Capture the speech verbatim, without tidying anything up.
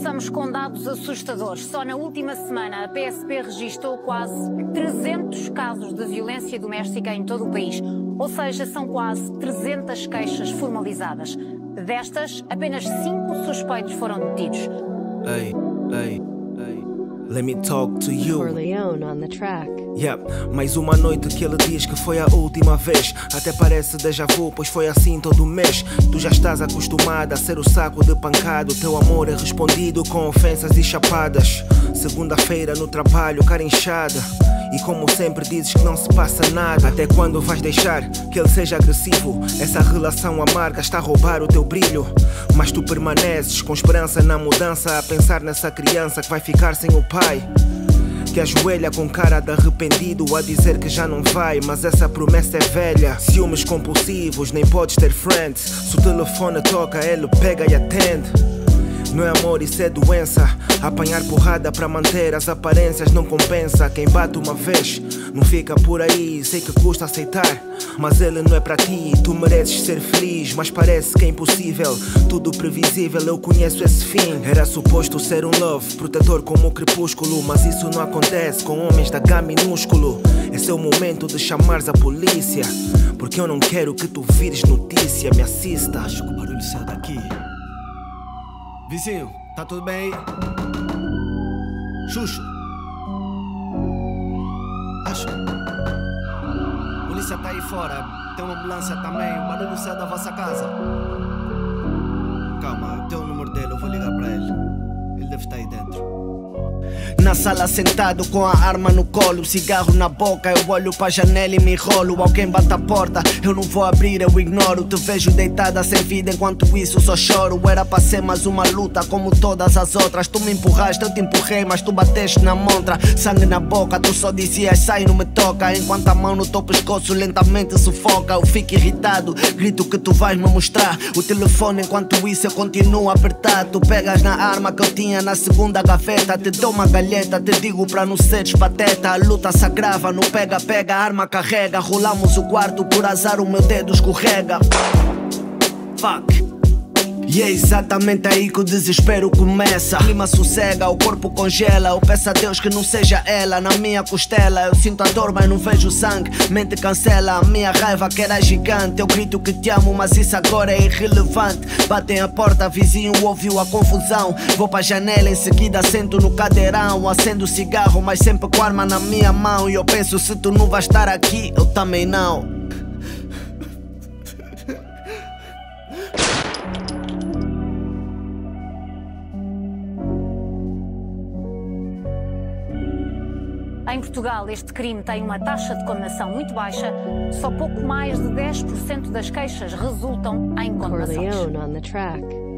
começamos com dados assustadores. Só na última semana a P S P registrou quase trezentos casos de violência doméstica em todo o país. Ou seja, são quase trezentas queixas formalizadas. Destas, apenas cinco suspeitos foram detidos. Hey, hey, hey. Let me talk to you. Corleone on the track. Yep, mais uma noite que ele diz que foi a última vez. Até parece déjà vu, pois foi assim todo mês. Tu já estás acostumada a ser o saco de pancada. O teu amor é respondido com ofensas e chapadas. Segunda-feira no trabalho, cara inchada. E como sempre dizes que não se passa nada. Até quando vais deixar que ele seja agressivo? Essa relação amarga está a roubar o teu brilho. Mas tu permaneces com esperança na mudança, a pensar nessa criança que vai ficar sem o pai, que ajoelha com cara de arrependido a dizer que já não vai, mas essa promessa é velha. Ciúmes compulsivos, nem podes ter friends. Se o telefone toca, ele pega e atende. Não é amor, isso é doença. Apanhar porrada para manter as aparências não compensa. Quem bate uma vez não fica por aí. Sei que custa aceitar, mas ele não é para ti. Tu mereces ser feliz, mas parece que é impossível. Tudo previsível, eu conheço esse fim. Era suposto ser um love, protetor como o crepúsculo, mas isso não acontece com homens da H minúsculo. Esse é o momento de chamares a polícia, porque eu não quero que tu vires notícia. Me assista. Acho que o barulho sai daqui. Vizinho, tá tudo bem aí? Xuxo. Acho. Polícia tá aí fora. Tem uma ambulância também. O barulho sai da vossa casa. Calma, eu tenho o número dele, eu vou ligar pra ele. Ele deve estar aí dentro. Na sala sentado com a arma no colo, cigarro na boca, eu olho pra janela e me enrolo. Alguém bate a porta, eu não vou abrir, eu ignoro. Te vejo deitada sem vida, enquanto isso só choro. Era pra ser mais uma luta como todas as outras. Tu me empurraste, eu te empurrei, mas tu bateste na montra. Sangue na boca, tu só dizias sai, não me toca. Enquanto a mão no teu pescoço lentamente sufoca. Eu fico irritado, grito que tu vais me mostrar o telefone, enquanto isso eu continuo a apertar. Tu pegas na arma que eu tinha na segunda gaveta, te dou uma galheta, te digo pra não seres pateta. A luta se agrava, no pega, pega, a arma carrega. Rolamos o quarto, por azar o meu dedo escorrega. Fuck. E é exatamente aí que o desespero começa. O clima sossega, o corpo congela. Eu peço a Deus que não seja ela na minha costela. Eu sinto a dor, mas não vejo sangue. Mente cancela, a minha raiva que era gigante. Eu grito que te amo, mas isso agora é irrelevante. Batem a porta, vizinho ouviu a confusão. Vou pra janela, em seguida sento no cadeirão. Acendo o cigarro, mas sempre com a arma na minha mão. E eu penso, se tu não vais estar aqui, eu também não. Em Portugal, este crime tem uma taxa de condenação muito baixa. Só pouco mais de dez por cento das queixas resultam em condenações. Corleone on the track.